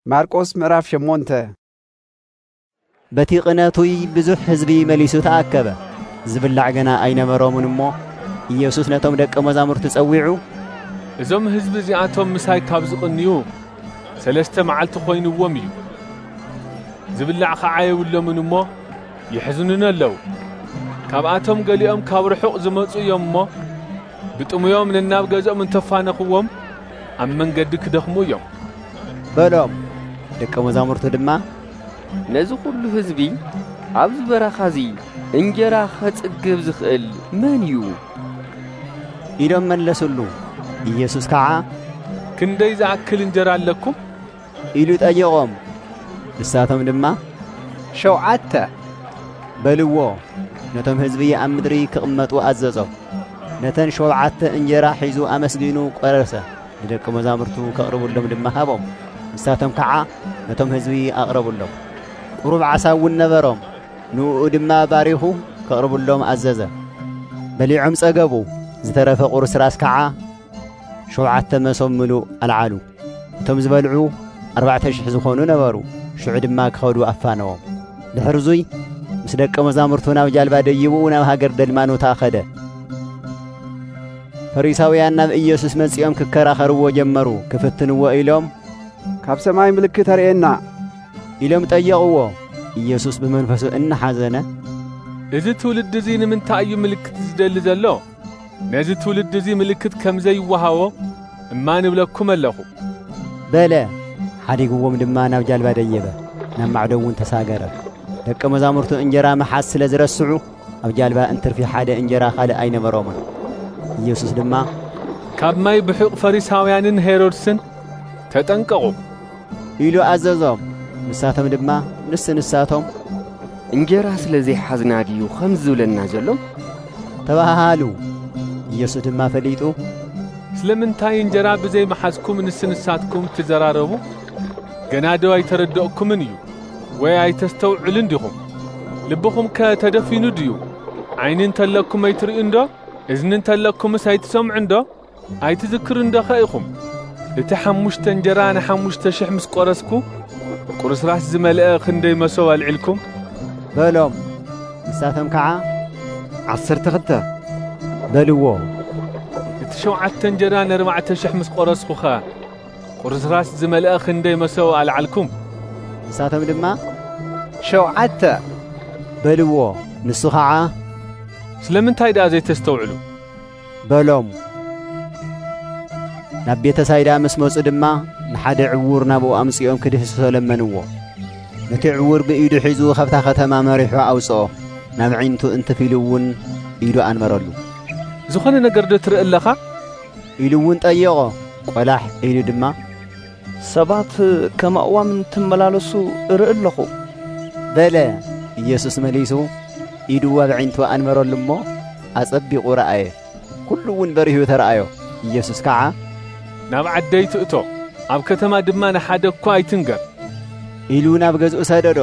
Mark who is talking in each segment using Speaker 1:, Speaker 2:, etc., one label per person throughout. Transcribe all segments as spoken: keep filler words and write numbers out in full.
Speaker 1: ማርቆስ ምዕራፍ ሸሞንተ
Speaker 2: በቲቅነቱይ ብዙሕ ህዝቢ መሊሱ ተአከበ ዝብላዕ ገና ኣይነበሮምን እሞ ኢየሱስ ነቶም ደቀ መዛሙርቱ ጸዊዑ
Speaker 3: እዞም ህዝቢ እዚኣቶም ምሳይ ካብ ዝቕንዩ ሰለስተ መዓልቲ ኮይኑዎም እዩ ዝብላዕ ከዓ የብሎምን እሞ ይሕዝኑን ኣለዉ ካብኣቶም ገሊኦም ካብ ርሑቕ ዝመጹ እዮም እሞ ብጥሙዮም ንናብ ገዝኦም እንተፋነኽዎም ኣብ መንገዲ ክደኽሙ እዮም
Speaker 2: በሎም ደቀ መዛሙርቱ ድማ
Speaker 4: ነዚ ኩሉ ህዝቢ ኣብ ዝበረኻዚ እንጀራ ኸጽግብ ዝኽእል መን እዩ
Speaker 2: ኢሎም መለሱሉ ኢየሱስ ከዓ
Speaker 3: ክንደይ ዝኣክል እንጀራ ኣለኩም
Speaker 2: ኢሉ ጠየቖም ንሳቶም ድማ
Speaker 1: ሸውዓተ
Speaker 2: በልዎ ነቶም ህዝቢ ኣብ ምድሪ ክቕመጡ ኣዘዞም ነተን ሸውዓተ እንጀራ ሒዙ ኣመስጊኑ ቆረሰ ንደቀ መዛሙርቱ ከቕርቡሎም ድማ ሃቦም ንሳቶም ከዓ ነቶም ህዝቢ ኣቕረቡሎም ቁሩብ ዓሳ እውን ነበሮም ንኡ ድማ ባሪኹ ከቕርቡሎም ኣዘዘ በሊዖም ጸገቡ ዝተረፈ ቁርስራስ ከዓ ሸውዓተ መሶብ ምሉእ ኣልዓሉ እቶም ዝበልዑ ኣርባዕተ ሽሕ ዝኾኑ ነበሩ ሽዑ ድማ ክኸዱ ኣፋነዎም ድሕርዙይ ምስ ደቀ መዛሙርቱ ናብ ጃልባ ደይቡ ናብ ሃገር ደልማኑታ ኸደ ፈሪሳውያን ናብ ኢየሱስ መጺኦም ክከራኸርዎ ጀመሩ ክፍትንዎ ኢሎም
Speaker 1: ካብ ሰማይ ምልክት ኣርኤና
Speaker 2: ኢሎም ጠየቕዎ ኢየሱስ ብመንፈሱ እናሓዘነ
Speaker 3: እዚ ትውልድ እዚ ንምንታይ እዩ ምልክት ዝደሊ ዘሎ ነዚ ትውልድ እዚ ምልክት ከም ዘይወሃቦ እማ ንብለኩም ኣለኹ
Speaker 2: በለ ሓዲግዎም ድማ ናብ ጃልባ ደየበ ናብ ማዕዶ እውን ተሳገረ ደቀ መዛሙርቱ እንጀራ መሓዝ ስለ ዝረስዑ ኣብ ጃልባ እንትርፊ ሓደ እንጀራ ካልእ ኣይነበሮምን ኢየሱስ ድማ
Speaker 3: ካብ ማይ ብሑቕ ፈሪሳውያንን ሄሮድስን ተጠንቀቑ
Speaker 2: ኢሉ ኣዘዞም ንሳቶም ድማ ንስ ንሳቶም
Speaker 4: እንጀራ ስለዘይ ሓዝና ድዩ ከም ዝብለና ዘሎ
Speaker 2: ተባሃሉ ኢየሱስ ድማ ፈሊጡ
Speaker 3: ስለምንታይ እንጀራ ብዘይ መሓዝኩም ንስ ንሳትኩም ትዘራረቡ ገና ደው ኣይተረድአኩምን እዩ ወይ ኣይተስተውዕልን ዲኹም ልብኹም ከተደፊኑ ድዩ ዓይንን እንተለኩም ኣይትርእዩ እንዶ እዝንን እንተለኩምስ ኣይትሰምዑ እንዶ ኣይትዝክሩ እንደኸ ኢኹም እቲ ሓሙሽተ እንጀራ ንሓሙሽተ ሽሕ ምስ ቆረስኩ ቁርስራስ ዝመልአ ክንደይ መሶብ ኣልዒልኩም
Speaker 2: በሎም ንሳቶም ከዓ
Speaker 1: ዓሰርተ ክልተ
Speaker 2: በልዎ
Speaker 3: እቲ ሸውዓተ እንጀራ ንኣርባዕተ ሽሕ ምስ ቆረስኩኸ ቁርስራስ ዝመልአ ክንደይ መሶብ ኣልዓልኩም
Speaker 2: ንሳቶም ድማ
Speaker 1: ሸውዓተ
Speaker 2: በልዎ ንሱ ከዓ
Speaker 3: ስለምንታይ ደኣ ዘይተስተውዕሉ
Speaker 2: በሎም ናብ ቤተ ሳይዳ ምስ መጹ ድማ ንሓደ ዕውር ናብኡ ኣምጺኦም ክድህስሶ ለመንዎ ነቲ ዕውር ብኢዱ ሒዙ ኸብታ ኸተማ መሪሑ ኣውፅኦ ናብ ዒንቱ እንትፊሉ እውን ኢዱ ኣንመረሉ
Speaker 3: ዝኾነ ነገር ዶ ትርኢ ኣለኻ
Speaker 2: ኢሉ እውን ጠየቖ ቆላሕ ኢሉ ድማ
Speaker 5: ሰባት ከም ኣእዋም እንትመላለሱ እርኢ ኣለኹ
Speaker 2: በለ ኢየሱስ መሊሱ ኢዱ ኣብ ዒንቱ ኣንመረሉ እሞ ኣጸቢቑ ረአየ ኩሉ እውን በሪሁ ተረአዮ ኢየሱስ ከዓ
Speaker 3: ናብ ዓደይ ትእቶ ኣብ ከተማ ድማ ንሓደ እኳ ኣይትንገር
Speaker 2: ኢሉ ናብ ገዝኡ ሰደዶ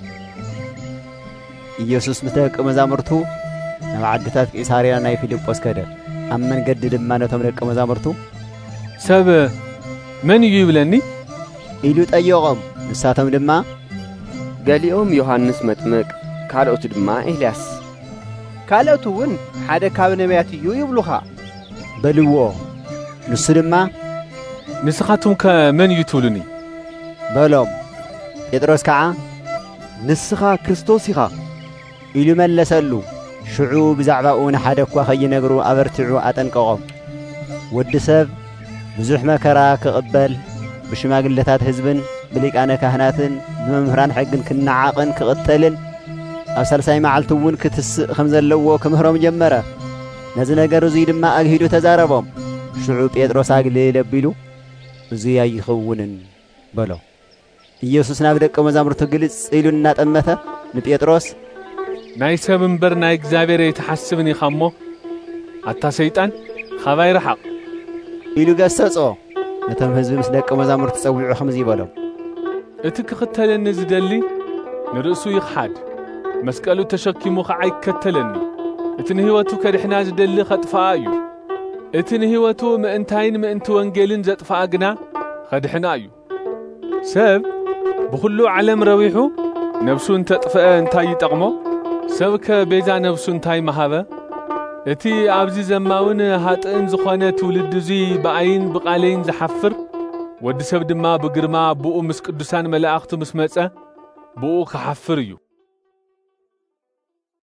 Speaker 2: ኢየሱስ ምስ ደቀ መዛሙርቱ ናብ ዓድታት ቂሳርያ ናይ ፊልጶስ ከደ ኣብ መንገዲ ድማ ነቶም ደቀ መዛሙርቱ
Speaker 3: ሰብ መን እዩ ይብለኒ
Speaker 2: ኢሉ ጠየቖም ንሳቶም ድማ
Speaker 4: ገሊኦም ዮሐንስ መጥምቅ ካልኦቱ ድማ ኤልያስ
Speaker 1: ካልኦቱ እውን ሓደ ካብ ነቢያት እዩ ይብሉኻ
Speaker 2: በልዎ ንሱ ድማ
Speaker 3: ንስኻትኩም ከ መን እዩ ትብሉኒ
Speaker 2: በሎም ጴጥሮስ ከዓ
Speaker 1: ንስኻ ክርስቶስ ኢኻ
Speaker 2: ኢሉ መለሰሉ ሽዑ ብዛዕባኡ ንሓደ እኳ ኸይነግሩ ኣበርቲዑ ኣጠንቀቖም ወዲ ሰብ ብዙሕ መከራ ክቕበል ብሽማግለታት ህዝብን ብሊቃነ ካህናትን ብመምህራን ሕግን ክነዓቕን ክቕተልን ኣብ ሳልሳይ መዓልቲ እውን ክትስእ ከም ዘለዎ ክምህሮም ጀመረ ነዚ ነገር እዙይ ድማ ኣግሂዱ ተዛረቦም ሽዑ ጴጥሮስ ኣግልል ኣቢሉ እዙይ ኣይኽውንን በሎ ኢየሱስ ናብ ደቀ መዛሙርቱ ግልጽ ኢሉ እናጠመተ ንጴጥሮስ
Speaker 3: ናይ ሰብ እምበር ናይ እግዚአብሔር ኣይትሓስብን ኢኻ እሞ ኣታ ሰይጣን ኻባይ ረሓቕ
Speaker 2: ኢሉ ገሰጾ ነቶም ህዝቢ ምስ ደቀ መዛሙርቱ ጸዊዑ ኸምዚ በሎም
Speaker 3: እቲ ክኽተለኒ ዝደሊ ንርእሱ ይኽሓድ መስቀሉ ተሸኪሙ ከዓ ይከተለኒ እቲ ንህይወቱ ከድሕና ዝደሊ ኸጥፍኣ እዩ እቲ ንህይወቱ ምእንታይን ምእንቲ ወንጌልን ዘጥፍኣ ግና ኸድሕና እዩ ሰብ بخلو عالم رويحو نفسو انتطفأ انتاي يطقمو ሰብ ከቤዛ ነፍሱ እንታይ መሃበ እቲ ኣብዚ ዘማውን ሃጥን ዝኾነ ትውልድ እዚ በአይን ብቃለይን ዝሓፍር ወዲ ሰብ ድማ ብግርማ ብኡ ምስ ቅዱሳን መላእኽቱ ምስ መጸ ብኡ ክሓፍር እዩ